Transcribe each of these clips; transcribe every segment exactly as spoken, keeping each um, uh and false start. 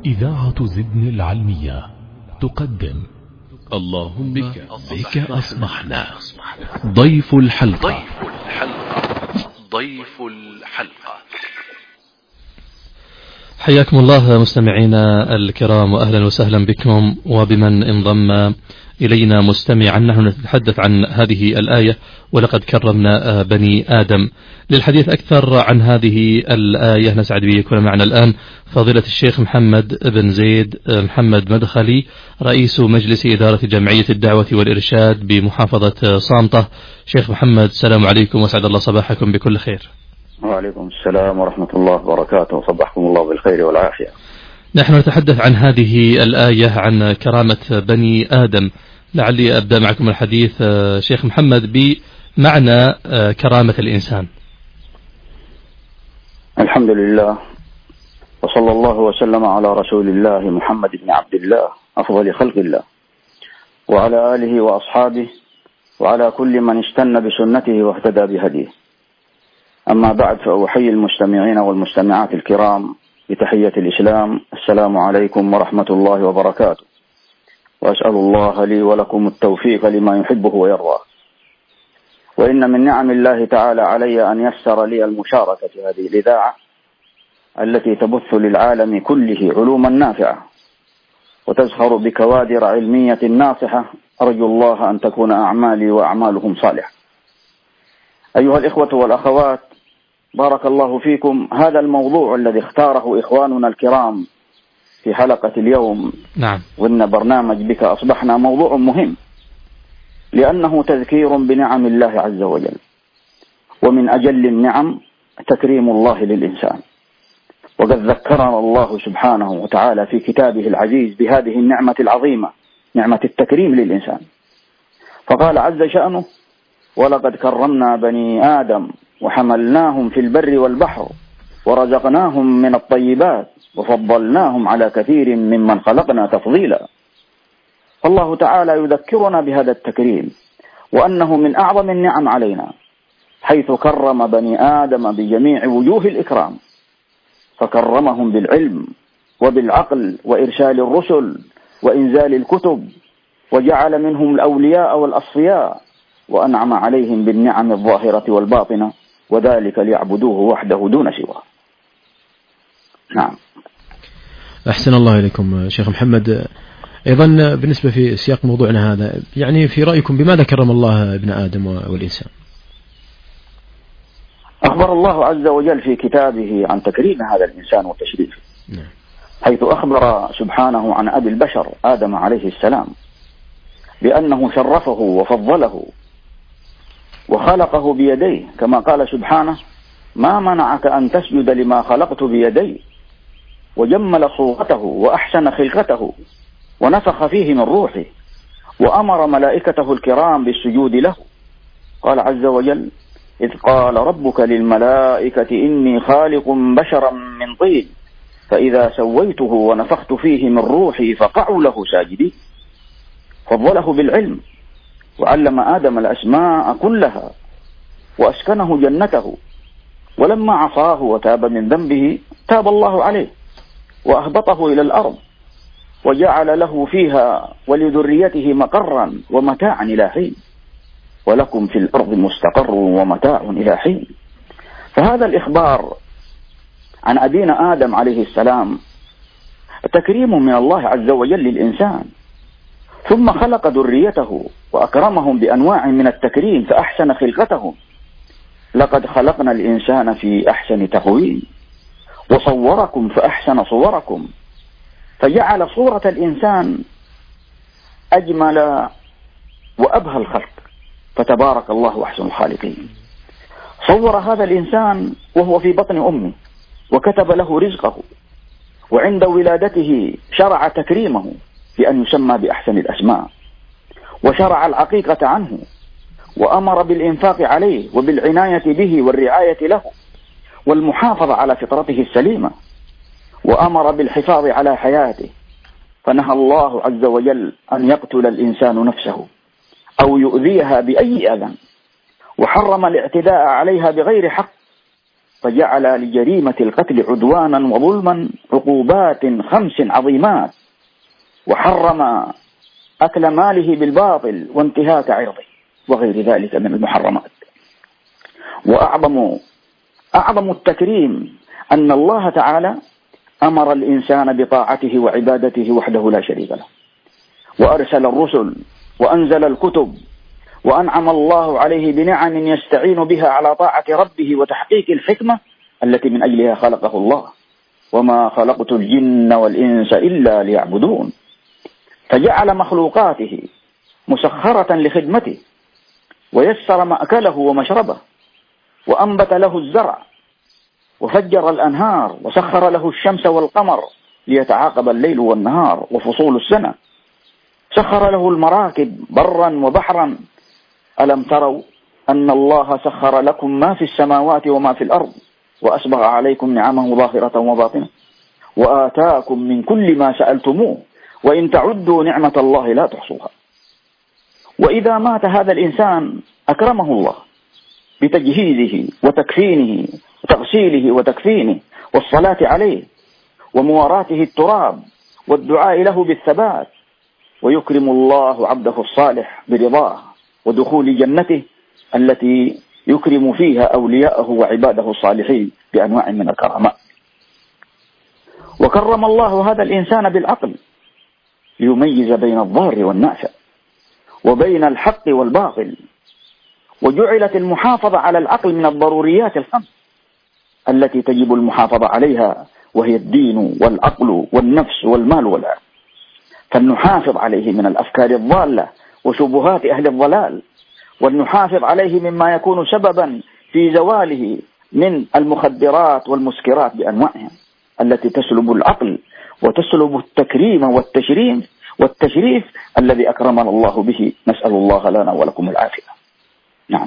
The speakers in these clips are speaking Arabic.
إذاعة زدن العلمية تقدم اللهم بك, بك أصبحنا. ضيف الحلقة ضيف الحلقة ضيف الحلقة حياكم الله مستمعينا الكرام، وأهلا وسهلا بكم وبمن انضم إلينا مستمعا. نحن نتحدث عن هذه الآية ولقد كرمنا بني آدم. للحديث أكثر عن هذه الآية نسعد به يكون معنا الآن فضيلة الشيخ محمد بن زيد محمد مدخلي، رئيس مجلس إدارة جمعية الدعوة والإرشاد بمحافظة صامتة. شيخ محمد، السلام عليكم وسعد الله صباحكم بكل خير. وعليكم السلام ورحمة الله وبركاته، وصبحكم الله بالخير والعافية. نحن نتحدث عن هذه الآية عن كرامة بني آدم. لعلي أبدأ معكم الحديث شيخ محمد بمعنى كرامة الإنسان. الحمد لله، وصلى الله وسلم على رسول الله محمد بن عبد الله أفضل خلق الله، وعلى آله وأصحابه، وعلى كل من استنى بسنته واهتدى بهديه. أما بعد، فأحيي المستمعين والمستمعات الكرام بتحية الإسلام، السلام عليكم ورحمة الله وبركاته، وأسأل الله لي ولكم التوفيق لما يحبه ويرضاه. وإن من نعم الله تعالى علي أن يسر لي المشاركة في هذه الإذاعة التي تبث للعالم كله علوما نافعة وتزخر بكوادر علمية ناصحة، أرجو الله أن تكون أعمالي وأعمالهم صالحة. أيها الإخوة والأخوات، بارك الله فيكم. هذا الموضوع الذي اختاره إخواننا الكرام في حلقة اليوم، نعم، وإن برنامج بك أصبحنا موضوع مهم، لأنه تذكير بنعم الله عز وجل، ومن أجل النعم تكريم الله للإنسان. وقد ذكرنا الله سبحانه وتعالى في كتابه العزيز بهذه النعمة العظيمة، نعمة التكريم للإنسان، فقال عز شأنه: ولقد كرمنا بني آدم وحملناهم في البر والبحر ورزقناهم من الطيبات وفضلناهم على كثير ممن خلقنا تفضيلا. الله تعالى يذكرنا بهذا التكريم، وأنه من أعظم النعم علينا، حيث كرم بني آدم بجميع وجوه الإكرام، فكرمهم بالعلم وبالعقل وإرسال الرسل وإنزال الكتب، وجعل منهم الأولياء والأصفياء، وأنعم عليهم بالنعم الظاهرة والباطنة، وذلك ليعبدوه وحده دون سواه. نعم. أحسن الله إليكم شيخ محمد. أيضا بالنسبة في سياق موضوعنا هذا، يعني في رأيكم بماذا كرم الله ابن آدم والإنسان؟ أخبر الله عز وجل في كتابه عن تكريم هذا الإنسان وتشريفه، نعم، حيث أخبر سبحانه عن أبي البشر آدم عليه السلام بأنه شرفه وفضله وخلقه بيديه، كما قال سبحانه: ما منعك أن تسجد لما خلقت بيدي، وجمل صورته وأحسن خلقته ونفخ فيه من روحه وأمر ملائكته الكرام بالسجود له. قال عز وجل: إذ قال ربك للملائكة إني خالق بشرا من طين فإذا سويته ونفخت فيه من روحي فقعوا له ساجدين. فضله بالعلم، وعلم آدم الأسماء كلها، وأسكنه جنته، ولما عصاه وتاب من ذنبه تاب الله عليه وأهبطه إلى الأرض، وجعل له فيها ولذريته مقرا ومتاعا إلى حين، ولكم في الأرض مستقر ومتاع إلى حين. فهذا الإخبار عن أبينا آدم عليه السلام تكريم من الله عز وجل للإنسان، ثم خلق ذريته وأكرمهم بأنواع من التكريم فأحسن خلقتهم. لقد خلقنا الإنسان في أحسن تقويم وصوركم فأحسن صوركم، فجعل صورة الإنسان أجمل وأبهى الخلق، فتبارك الله أحسن الخالقين. صور هذا الإنسان وهو في بطن أمه، وكتب له رزقه، وعند ولادته شرع تكريمه بأن يسمى بأحسن الأسماء، وشرع العقيقة عنه، وأمر بالإنفاق عليه وبالعناية به والرعاية له والمحافظة على فطرته السليمة، وأمر بالحفاظ على حياته، فنهى الله عز وجل أن يقتل الإنسان نفسه أو يؤذيها بأي أذى، وحرم الاعتداء عليها بغير حق، فجعل لجريمة القتل عدوانا وظلما عقوبات خمس عظيمات، وحرم أكل ماله بالباطل وانتهاك عرضه وغير ذلك من المحرمات. وأعظم أعظم التكريم أن الله تعالى أمر الإنسان بطاعته وعبادته وحده لا شريك له، وأرسل الرسل وأنزل الكتب، وأنعم الله عليه بنعم يستعين بها على طاعة ربه وتحقيق الحكمة التي من أجلها خلقه الله. وما خلقت الجن والإنس إلا ليعبدون. فجعل مخلوقاته مسخرة لخدمته، ويسر مأكله ومشربه، وأنبت له الزرع، وفجر الأنهار، وسخر له الشمس والقمر ليتعاقب الليل والنهار وفصول السنة. سخر له المراكب برا وبحرا. ألم تروا أن الله سخر لكم ما في السماوات وما في الأرض وأسبغ عليكم نعمه ظاهرة وباطنة وآتاكم من كل ما سألتموه وإن تعدوا نعمة الله لا تحصوها. وإذا مات هذا الإنسان أكرمه الله بتجهيزه وتكفينه وتغسيله وتكفينه والصلاة عليه ومواراته التراب والدعاء له بالثبات، ويكرم الله عبده الصالح برضاه ودخول جنته التي يكرم فيها أولياءه وعباده الصالحين بأنواع من الكرامات. وكرم الله هذا الإنسان بالعقل ليميز بين الضار والنافع وبين الحق والباطل. وجعلت المحافظة على العقل من الضروريات الخمس التي تجب المحافظة عليها، وهي الدين والعقل والنفس والمال والعقل. فلنحافظ عليه من الأفكار الضالة وشبهات أهل الضلال، ولنحافظ عليه مما يكون سببا في زواله من المخدرات والمسكرات بأنواعها التي تسلب العقل وتسلب التكريم والتشريف والتشريف الذي أكرمنا الله به. نسأل الله لنا ولكم العافية. نعم.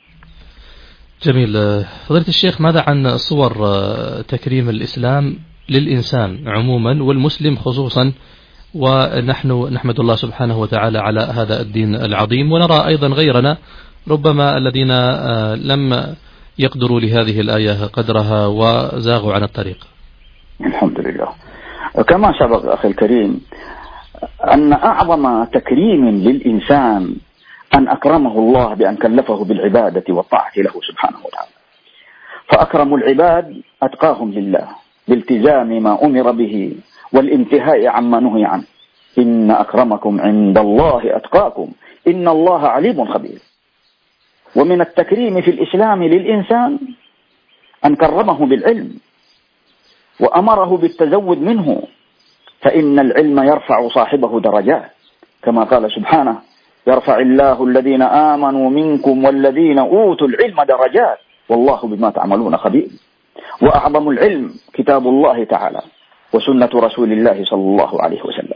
جميل. فضيلة الشيخ، ماذا عن صور تكريم الإسلام للإنسان عموما والمسلم خصوصا، ونحن نحمد الله سبحانه وتعالى على هذا الدين العظيم، ونرى أيضا غيرنا ربما الذين لم يقدروا لهذه الآية قدرها وزاغوا عن الطريق. الحمد لله. كما سبق أخي الكريم أن أعظم تكريم للإنسان أن أكرمه الله بأن كلفه بالعبادة والطاعة له سبحانه وتعالى. فأكرم العباد أتقاهم لله بالتزام ما أمر به والانتهاء عما نهي عنه. إن أكرمكم عند الله أتقاكم إن الله عليم خبير. ومن التكريم في الإسلام للإنسان أن كرمه بالعلم وأمره بالتزود منه، فإن العلم يرفع صاحبه درجات، كما قال سبحانه: يرفع الله الذين آمنوا منكم والذين أوتوا العلم درجات والله بما تعملون خبير. وأعظم العلم كتاب الله تعالى وسنة رسول الله صلى الله عليه وسلم.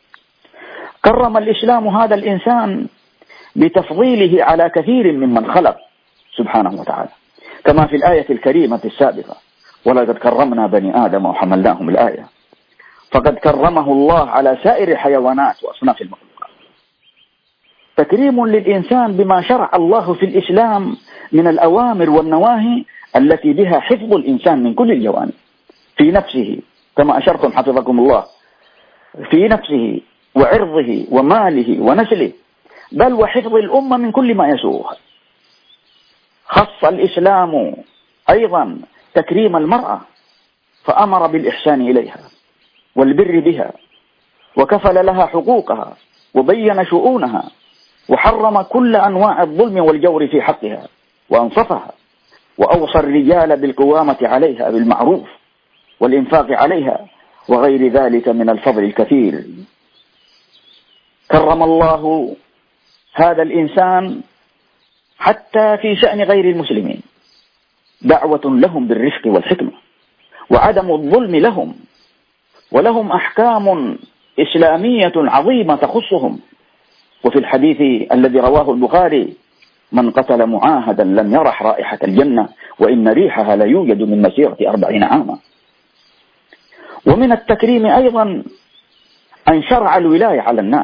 كرم الإسلام هذا الإنسان بتفضيله على كثير ممن خلق سبحانه وتعالى، كما في الآية الكريمة السابقة: ولقد كرمنا بني آدم وحملناهم الآية. فقد كرمه الله على سائر الحيوانات وأصناف المخلوقات. تكريم للإنسان بما شرع الله في الإسلام من الأوامر والنواهي التي بها حفظ الإنسان من كل الجوانب، في نفسه كما أشرتم حفظكم الله، في نفسه وعرضه وماله ونسله، بل وحفظ الأمة من كل ما يسوءها. خص الإسلام أيضا تكريم المرأة، فأمر بالإحسان إليها والبر بها، وكفل لها حقوقها وبين شؤونها، وحرم كل أنواع الظلم والجور في حقها وأنصفها، وأوصى الرجال بالقوامة عليها بالمعروف والإنفاق عليها وغير ذلك من الفضل الكثير. كرم الله هذا الإنسان حتى في شأن غير المسلمين، دعوة لهم بالرفق والحكمة وعدم الظلم لهم، ولهم أحكام إسلامية عظيمة تخصهم. وفي الحديث الذي رواه البخاري: من قتل معاهدا لم يرح رائحة الجنة وإن ريحها لا يوجد من مسيرة أربعين عاما. ومن التكريم أيضا أن شرع الولاية على الناس،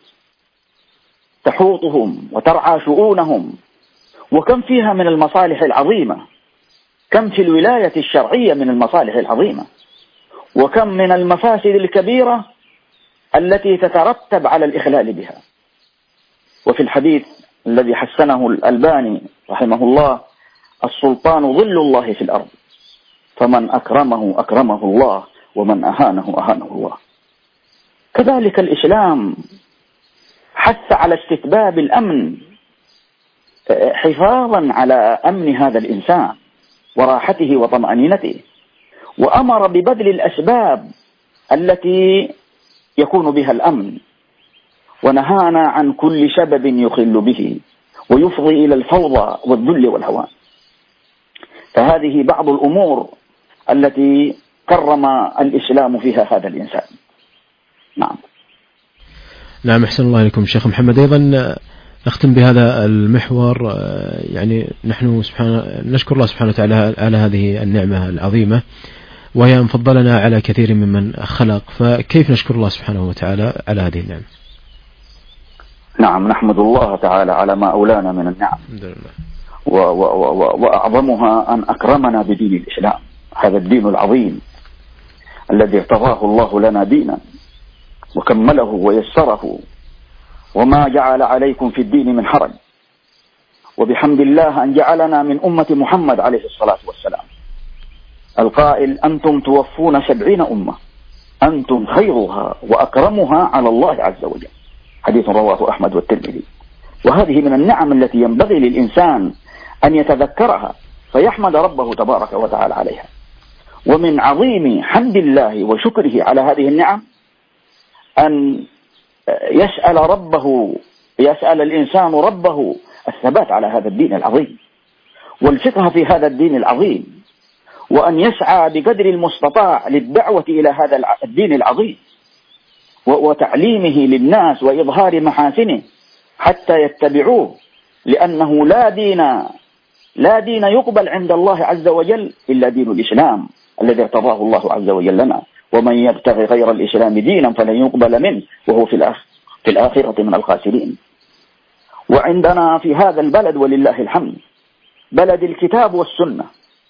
تحوطهم وترعى شؤونهم، وكم فيها من المصالح العظيمة، كم في الولاية الشرعية من المصالح العظيمة. وكم من المفاسد الكبيرة التي تترتب على الإخلال بها. وفي الحديث الذي حسنه الألباني رحمه الله: السلطان ظل الله في الأرض، فمن أكرمه أكرمه الله، ومن أهانه أهانه الله. كذلك الإسلام حث على استتباب الأمن حفاظا على أمن هذا الإنسان وراحته وطمأنينته، وأمر ببذل الأسباب التي يكون بها الأمن، ونهانا عن كل سبب يخل به ويفضي إلى الفوضى والذل والهوان. فهذه بعض الأمور التي كرم الإسلام فيها هذا الإنسان. نعم. نعم، أحسن الله إليكم شيخ محمد. أيضا نختم بهذا المحور، يعني نحن سبحانه نشكر الله سبحانه وتعالى على هذه النعمة العظيمة، وهي أن فضلنا على كثير ممن خلق، فكيف نشكر الله سبحانه وتعالى على هذه النعمة؟ نعم، نحمد الله تعالى على ما أولانا من النعم، و و و وأعظمها أن أكرمنا بدين الإسلام، هذا الدين العظيم الذي ارتضاه الله لنا دينا وكمله ويسره، وما جعل عليكم في الدين من حرج. وبحمد الله أن جعلنا من أمة محمد عليه الصلاة والسلام، القائل: أنتم توفون سبعين أمة، أنتم خيرها وأكرمها على الله عز وجل، حديث رواه أحمد والترمذي. وهذه من النعم التي ينبغي للإنسان أن يتذكرها فيحمد ربه تبارك وتعالى عليها. ومن عظيم حمد الله وشكره على هذه النعم أن يسأل ربه يسأل الإنسان ربه الثبات على هذا الدين العظيم والفقه في هذا الدين العظيم، وأن يسعى بقدر المستطاع للدعوة إلى هذا الدين العظيم وتعليمه للناس وإظهار محاسنه حتى يتبعوه، لأنه لا دين لا دين يقبل عند الله عز وجل إلا دين الإسلام الذي ارتضاه الله عز وجل لنا. ومن يبتغي غير الإسلام دينا فلن يقبل منه وهو في الآخرة في الآخرة من الخاسرين. وعندنا في هذا البلد ولله الحمد، بلد الكتاب والسنة،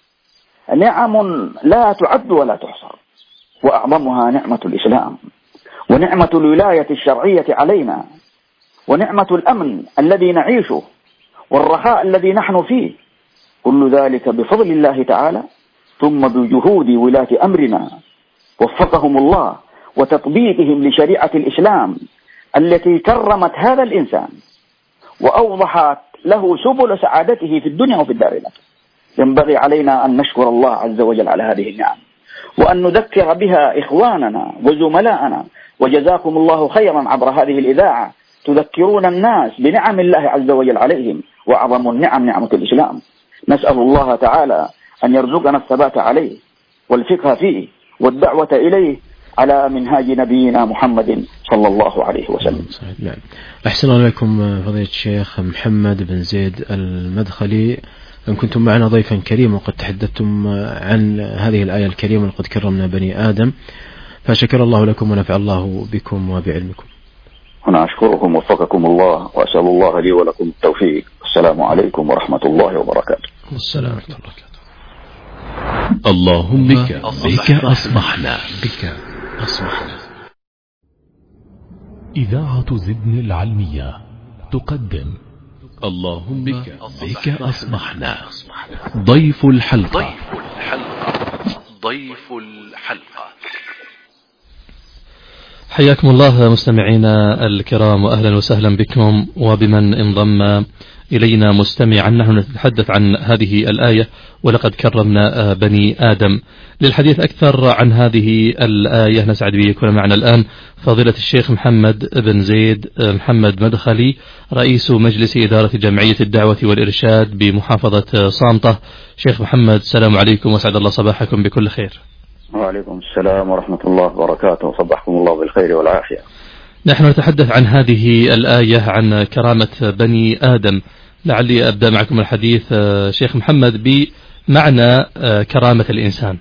نعم لا تعد ولا تحصر، وأعظمها نعمة الإسلام، ونعمة الولاية الشرعية علينا، ونعمة الأمن الذي نعيشه، والرخاء الذي نحن فيه، كل ذلك بفضل الله تعالى، ثم بجهود ولاة أمرنا وفقهم الله وتطبيقهم لشريعة الإسلام التي كرمت هذا الإنسان وأوضحت له سبل سعادته في الدنيا وفي الدار الآخرة. ينبغي علينا أن نشكر الله عز وجل على هذه النعم، وأن نذكر بها إخواننا وزملاءنا. وجزاكم الله خيرا عبر هذه الإذاعة، تذكرون الناس بنعم الله عز وجل عليهم، وأعظم النعم نعمة الإسلام. نسأل الله تعالى أن يرزقنا الثبات عليه والفقه فيه والدعوة إليه على منهاج نبينا محمد صلى الله عليه وسلم. نعم. أحسن الله إليكم فضيلة الشيخ محمد بن زيد المدخلي، أن كنتم معنا ضيفا كريما وقد تحدثتم عن هذه الآية الكريمة: لقد كرمنا بني آدم. فشكر الله لكم ونفع الله بكم وبعلمكم. أنا أشكركم وفقكم الله، وأسأل الله لي ولكم التوفيق. السلام عليكم ورحمة الله وبركاته. السلام ورحمة الله وبركاته. اللهم بك بك أصبحنا بك أصبحنا. إذاعة زدن العلمية تقدم اللهم بك بك أصبحنا. ضيف الحلقة ضيف الحلقة حياكم الله مستمعينا الكرام، وأهلا وسهلا بكم وبمن انضم إلينا مستمعا. نحن نتحدث عن هذه الآية: ولقد كرمنا بني آدم. للحديث أكثر عن هذه الآية نسعد بأن يكون معنا الآن فضيلة الشيخ محمد بن زيد محمد مدخلي، رئيس مجلس إدارة جمعية الدعوة والإرشاد بمحافظة صامتة. شيخ محمد، السلام عليكم وسعد الله صباحكم بكل خير. وعليكم السلام ورحمة الله وبركاته، وصبحكم الله بالخير والعافية. نحن نتحدث عن هذه الآية عن كرامة بني آدم. لعلي أبدأ معكم الحديث شيخ محمد بمعنى كرامة الإنسان.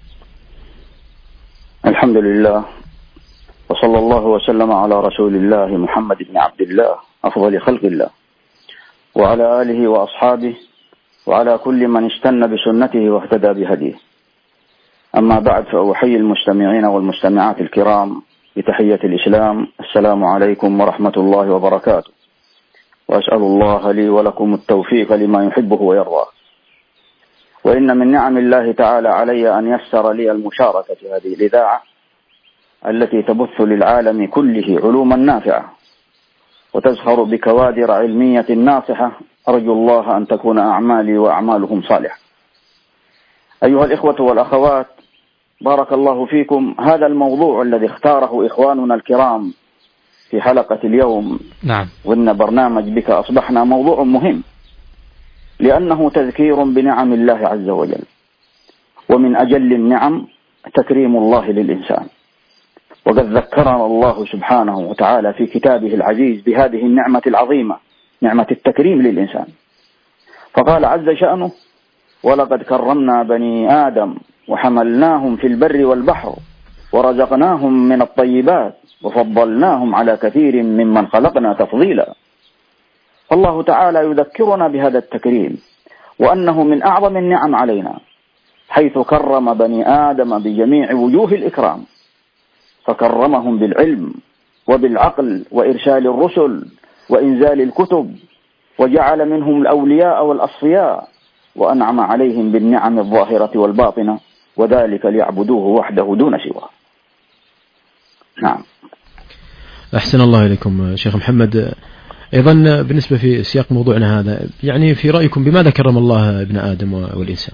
الحمد لله، وصلى الله وسلم على رسول الله محمد بن عبد الله أفضل خلق الله، وعلى آله وأصحابه، وعلى كل من استنى بسنته واهتدى بهديه. أما بعد، فأحيي المستمعين والمستمعات الكرام بتحية الإسلام. السلام عليكم ورحمة الله وبركاته، وأسأل الله لي ولكم التوفيق لما يحبه ويرضاه. وإن من نعم الله تعالى علي أن يسر لي المشاركة في هذه الإذاعة التي تبث للعالم كله علوما نافعة وتزخر بكوادر علمية ناصحة. أرجو الله أن تكون أعمالي وأعمالهم صالحة. أيها الإخوة والأخوات، بارك الله فيكم. هذا الموضوع الذي اختاره إخواننا الكرام في حلقة اليوم، نعم، وإن برنامج بك أصبحنا موضوع مهم، لأنه تذكير بنعم الله عز وجل، ومن أجل النعم تكريم الله للإنسان. وقد ذكرنا الله سبحانه وتعالى في كتابه العزيز بهذه النعمة العظيمة، نعمة التكريم للإنسان، فقال عز شأنه: ولقد كرمنا بني آدم وحملناهم في البر والبحر ورزقناهم من الطيبات وفضلناهم على كثير ممن خلقنا تفضيلا. الله تعالى يذكرنا بهذا التكريم، وأنه من أعظم النعم علينا، حيث كرم بني آدم بجميع وجوه الإكرام، فكرمهم بالعلم وبالعقل وإرسال الرسل وإنزال الكتب، وجعل منهم الأولياء والأصفياء، وأنعم عليهم بالنعم الظاهرة والباطنة، وذلك ليعبدوه وحده دون سواه. نعم. أحسن الله إليكم شيخ محمد. أيضا بالنسبة في سياق موضوعنا هذا، يعني في رأيكم بماذا كرم الله ابن آدم والإنسان؟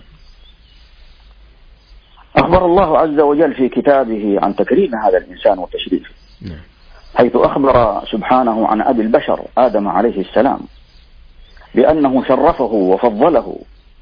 أخبر الله عز وجل في كتابه عن تكريم هذا الإنسان وتشريفه، نعم، حيث أخبر سبحانه عن أبي البشر آدم عليه السلام بأنه شرفه وفضله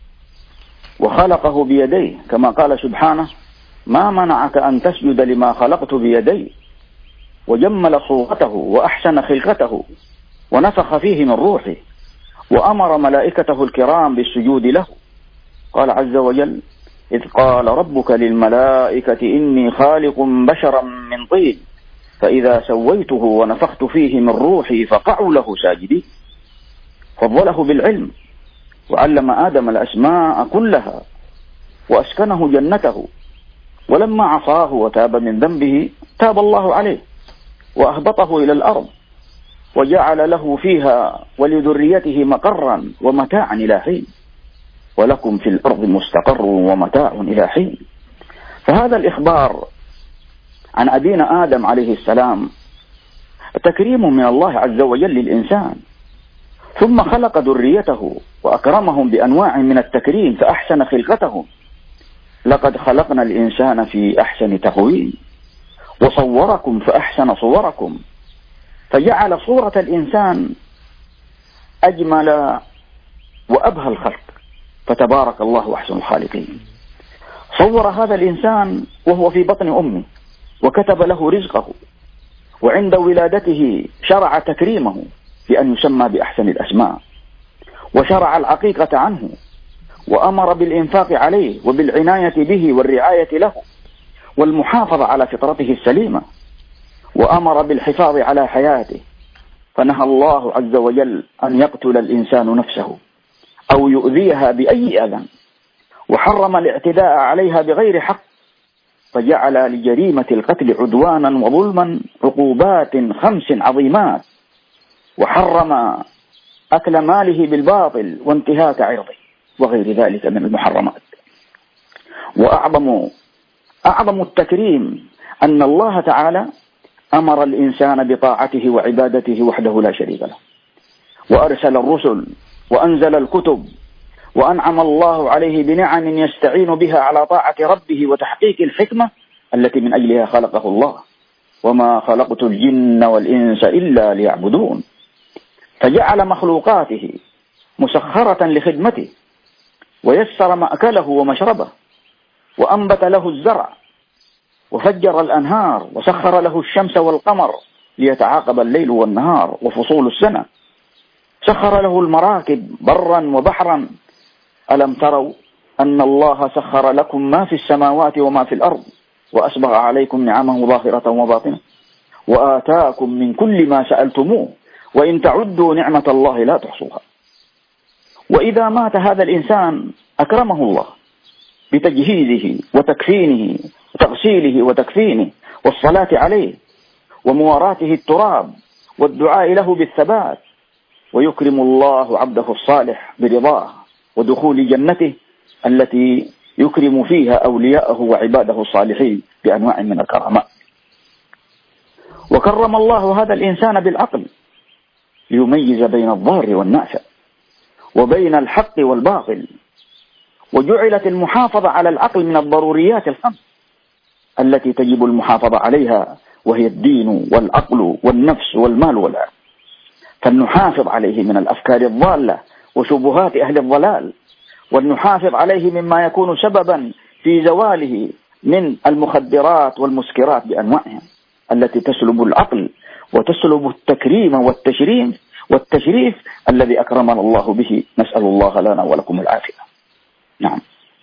وخلقه بيديه، كما قال سبحانه: ما منعك أن تسجد لما خلقت بيدي، وجمل صورته وأحسن خلقته ونفخ فيه من روحه وأمر ملائكته الكرام بالسجود له. قال عز وجل: إذ قال ربك للملائكة إني خالق بشرا من طين فإذا سويته ونفخت فيه من روحي فقعوا له ساجدين. فضله بالعلم، وعلم آدم الأسماء كلها، وأسكنه جنته، ولما عصاه وتاب من ذنبه تاب الله عليه وأهبطه إلى الأرض، وجعل له فيها ولذريته مقرا ومتاعا إلى حين، ولكم في الأرض مستقر ومتاع إلى حين. فهذا الإخبار عن أبينا آدم عليه السلام تكريم من الله عز وجل للإنسان، ثم خلق ذريته وأكرمهم بأنواع من التكريم فأحسن خلقتهم. لقد خلقنا الإنسان في أحسن تقويم وصوركم فأحسن صوركم، فجعل صورة الإنسان أجمل وأبهى الخلق، فتبارك الله أحسن الخالقين. صور هذا الإنسان وهو في بطن أمه، وكتب له رزقه، وعند ولادته شرع تكريمه بأن يسمى بأحسن الأسماء، وشرع العقيقة عنه، وأمر بالإنفاق عليه وبالعناية به والرعاية له والمحافظة على فطرته السليمة، وأمر بالحفاظ على حياته، فنهى الله عز وجل أن يقتل الإنسان نفسه أو يؤذيها بأي أذى، وحرم الاعتداء عليها بغير حق، فجعل لجريمة القتل عدوانا وظلما عقوبات خمس عظيمات، وحرم أكل ماله بالباطل وانتهاك عرضه وغير ذلك من المحرمات. وأعظم أعظم التكريم أن الله تعالى أمر الإنسان بطاعته وعبادته وحده لا شريك له، وأرسل الرسل وأنزل الكتب، وأنعم الله عليه بنعم يستعين بها على طاعة ربه وتحقيق الحكمة التي من أجلها خلقه الله: وما خلقت الجن والإنس إلا ليعبدون. فجعل مخلوقاته مسخرة لخدمته، ويسر مأكله ومشربه، وأنبت له الزرع، وفجر الأنهار، وسخر له الشمس والقمر ليتعاقب الليل والنهار وفصول السنة، سخر له المراكب برا وبحرا. ألم تروا أن الله سخر لكم ما في السماوات وما في الأرض وأسبغ عليكم نعمه ظاهرة وباطنة وآتاكم من كل ما سألتموه وإن تعدوا نعمة الله لا تحصوها. وإذا مات هذا الإنسان أكرمه الله بتجهيزه وتكفينه وتغسيله وتكفينه والصلاة عليه ومواراته التراب والدعاء له بالثبات، ويكرم الله عبده الصالح برضاه ودخول جنته التي يكرم فيها أولياءه وعباده الصالحين بأنواع من الكرامات. وكرم الله هذا الإنسان بالعقل ليميز بين الضار والنافع وبين الحق والباطل، وجعلت المحافظة على العقل من الضروريات الخمس التي تجب المحافظة عليها، وهي الدين والعقل والنفس والمال والعقل، فلنحافظ عليه من الأفكار الضالة وشبهات أهل الضلال، ونحافظ عليه مما يكون سببا في زواله من المخدرات والمسكرات بأنواعها التي تسلب العقل وتسلب التكريم والتشريف والتشريف الذي أكرمنا الله به. نسأل الله لنا ولكم العافية. نعم.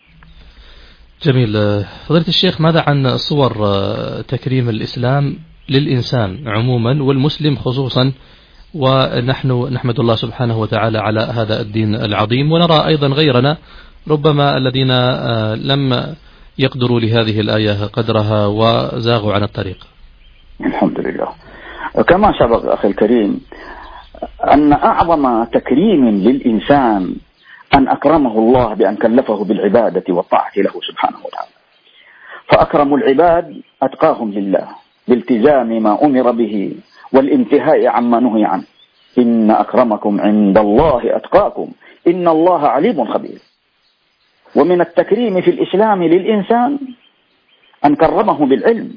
جميل. فضيلة الشيخ، ماذا عن صور تكريم الإسلام للإنسان عموما والمسلم خصوصا، ونحن نحمد الله سبحانه وتعالى على هذا الدين العظيم، ونرى أيضا غيرنا ربما الذين لم يقدروا لهذه الآية قدرها وزاغوا عن الطريق. الحمد لله. كما سبق أخي الكريم أن أعظم تكريم للإنسان أن أكرمه الله بأن كلفه بالعبادة والطاعة له سبحانه وتعالى، فأكرم العباد أتقاهم لله بالتزام ما أمر به والانتهاء عما نهي عنه. إن أكرمكم عند الله أتقاكم إن الله عليم خبير. ومن التكريم في الإسلام للإنسان أن كرمه بالعلم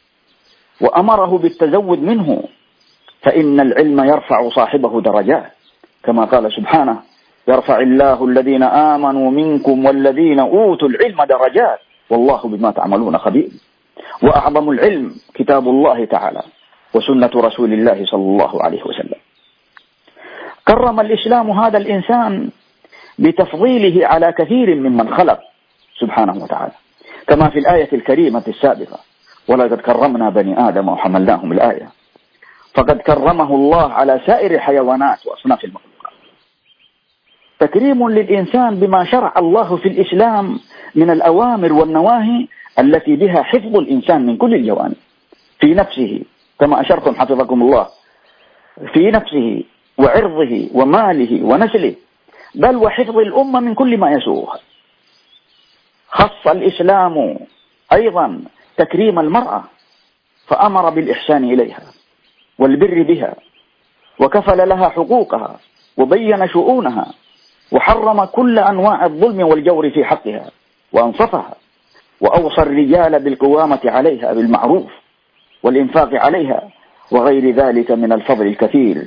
وأمره بالتزود منه، فإن العلم يرفع صاحبه درجات، كما قال سبحانه: يرفع الله الذين آمنوا منكم والذين أوتوا العلم درجات والله بما تعملون خبير. وأعظم العلم كتاب الله تعالى وسنة رسول الله صلى الله عليه وسلم. كرم الإسلام هذا الإنسان بتفضيله على كثير ممن خلق سبحانه وتعالى، كما في الآية الكريمة السابقة: ولقد كرمنا بني آدم وحملناهم الآية. فقد كرمه الله على سائر الحيوانات وأصناف المخلوقات. تكريم للإنسان بما شرع الله في الإسلام من الأوامر والنواهي التي بها حفظ الإنسان من كل الجوانب، في نفسه كما أشرتم حفظكم الله، في نفسه وعرضه وماله ونسله، بل وحفظ الأمة من كل ما يسوءها. خص الإسلام أيضا تكريم المرأة، فأمر بالإحسان إليها والبر بها، وكفل لها حقوقها وبين شؤونها، وحرم كل أنواع الظلم والجور في حقها وأنصفها، وأوصى الرجال بالقوامة عليها بالمعروف والإنفاق عليها وغير ذلك من الفضل الكثير.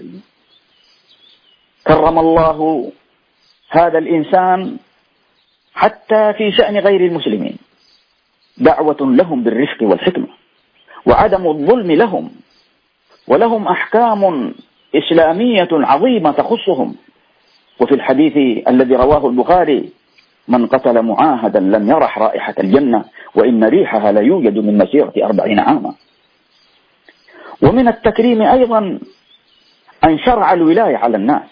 كرم الله هذا الإنسان حتى في شأن غير المسلمين، دعوة لهم بالرفق والحكمة وعدم الظلم لهم، ولهم أحكام إسلامية عظيمة تخصهم. وفي الحديث الذي رواه البخاري: من قتل معاهدا لم يرح رائحة الجنة وإن ريحها لا يوجد من مسيرة أربعين عاما. ومن التكريم أيضا أن شرع الولاية على الناس،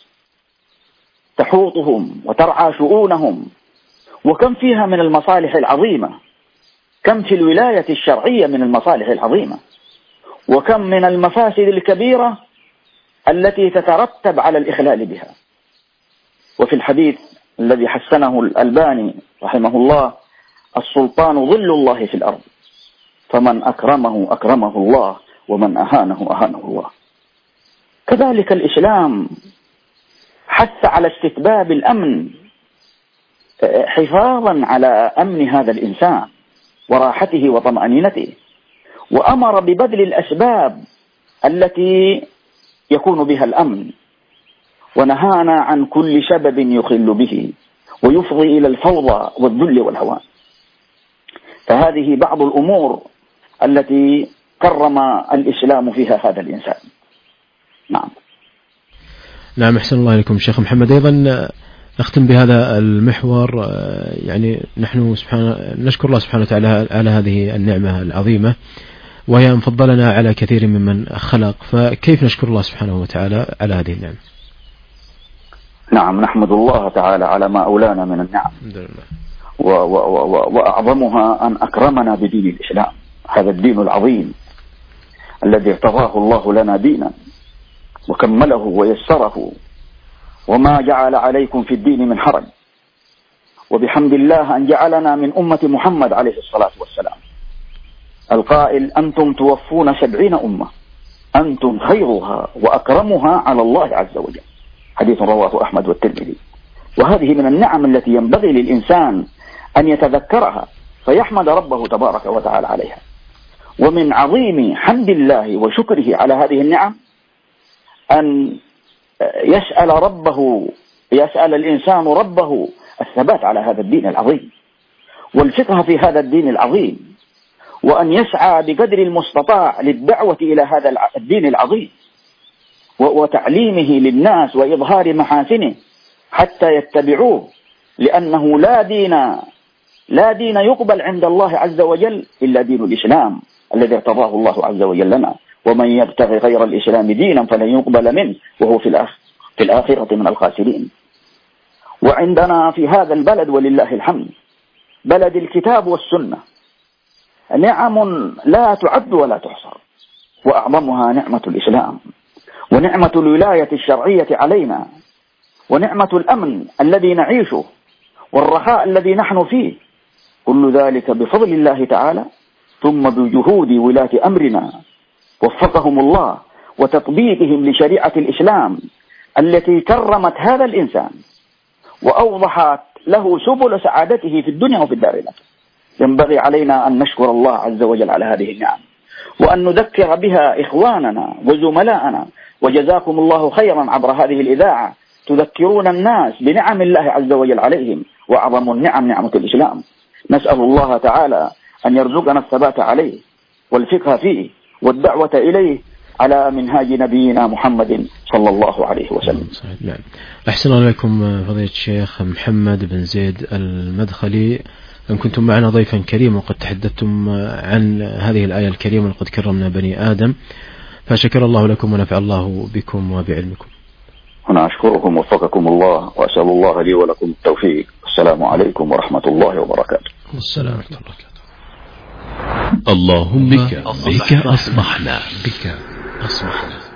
تحوطهم وترعى شؤونهم، وكم فيها من المصالح العظيمة، كم في الولاية الشرعية من المصالح العظيمة، وكم من المفاسد الكبيرة التي تترتب على الإخلال بها. وفي الحديث الذي حسنه الألباني رحمه الله: السلطان ظل الله في الأرض، فمن أكرمه أكرمه الله ومن أهانه أهانه الله. كذلك الإسلام حث على استتباب الأمن حفاظا على أمن هذا الإنسان وراحته وطمأنينته، وأمر ببذل الأسباب التي يكون بها الأمن، ونهانا عن كل سبب يخل به ويفضي إلى الفوضى والذل والهوان. فهذه بعض الأمور التي كرم الإسلام فيها هذا الإنسان. نعم. نعم، أحسن الله إليكم شيخ محمد. أيضا نختم بهذا المحور، يعني نحن سبحانه نشكر الله سبحانه وتعالى على هذه النعمة العظيمة، وهي أن فضلنا على كثير ممن خلق، فكيف نشكر الله سبحانه وتعالى على هذه النعمة؟ نعم، نحمد الله تعالى على ما أولانا من النعم، وأعظمها أن أكرمنا بدين الإسلام، هذا الدين العظيم الذي ارتضاه الله لنا دينا وكمله ويسره، وما جعل عليكم في الدين من حرج، وبحمد الله أن جعلنا من أمة محمد عليه الصلاة والسلام، القائل أنتم توفون سبعين أمة أنتم خيرها وأكرمها على الله عز وجل، حديث رواه أحمد والترمذي. وهذه من النعم التي ينبغي للإنسان أن يتذكرها فيحمد ربه تبارك وتعالى عليها. ومن عظيم حمد الله وشكره على هذه النعم أن يسأل ربه يسأل الإنسان ربه الثبات على هذا الدين العظيم والفقه في هذا الدين العظيم، وأن يسعى بقدر المستطاع للدعوة إلى هذا الدين العظيم وتعليمه للناس وإظهار محاسنه حتى يتبعوه، لأنه لا دين لا دين يقبل عند الله عز وجل إلا دين الإسلام الذي ارتضاه الله عز وجل لنا، ومن يبتغي غير الإسلام دينا فلن يقبل منه وهو في الآخرة في الآخرة من الخاسرين. وعندنا في هذا البلد ولله الحمد بلد الكتاب والسنة نعم لا تعد ولا تحصر، وأعظمها نعمة الإسلام ونعمة الولاية الشرعية علينا ونعمة الأمن الذي نعيشه والرخاء الذي نحن فيه، كل ذلك بفضل الله تعالى ثم بجهود ولاة أمرنا وفقهم الله وتطبيقهم لشريعة الإسلام التي كرمت هذا الإنسان وأوضحت له سبل سعادته في الدنيا وفي الدار الآخرة. ينبغي علينا أن نشكر الله عز وجل على هذه النعم وأن نذكر بها إخواننا وزملاءنا، وجزاكم الله خيرا عبر هذه الإذاعة تذكرون الناس بنعم الله عز وجل عليهم، وأعظم النعم نعمة الإسلام. نسأل الله تعالى أن يرزقنا الثبات عليه والفقه فيه والدعوة إليه على منهاج نبينا محمد صلى الله عليه وسلم. نعم. أحسن الله إليكم فضيلة الشيخ محمد بن زيد المدخلي، أن كنتم معنا ضيفا كريما وقد تحدثتم عن هذه الآية الكريمة لقد كرمنا بني آدم، فشكر الله لكم ونفع الله بكم وبعلمكم. أنا أشكركم وفقكم الله وأسأل الله لي ولكم التوفيق. السلام عليكم ورحمة الله وبركاته. السلام ورحمة الله وبركاته. اللهم بك, بك أصبحنا بك أصبحنا